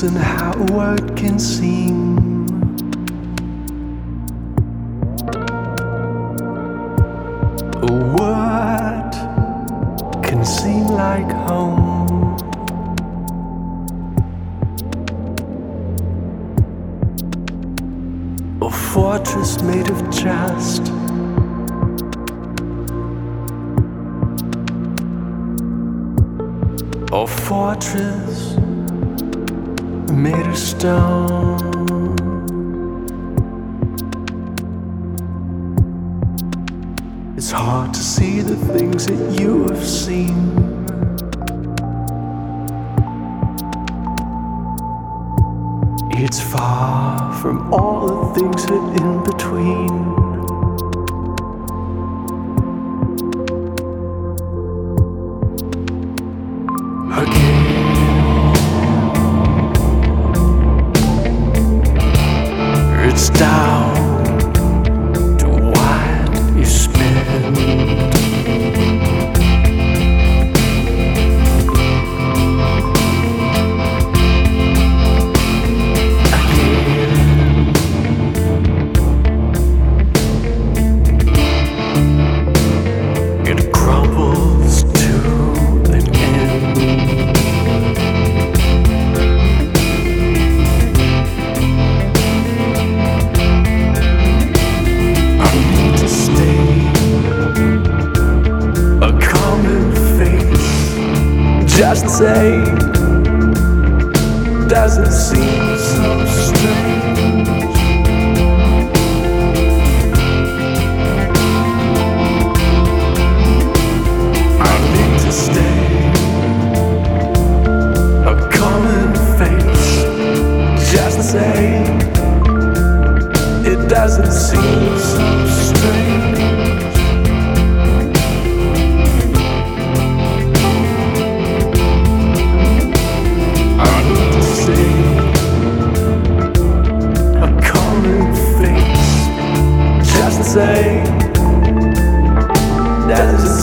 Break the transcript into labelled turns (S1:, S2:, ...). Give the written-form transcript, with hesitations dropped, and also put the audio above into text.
S1: Listen how a word can seem a word can seem like home. A fortress made of trust. A fortress made of stone. It's hard to see the things that you have seen. It's far from all the things that in between. It's down to what you spend. Again, it crumbles to an end. Just say, doesn't seem so strange. I need to stay a common face. Just say, it doesn't seem so strange. Say, does it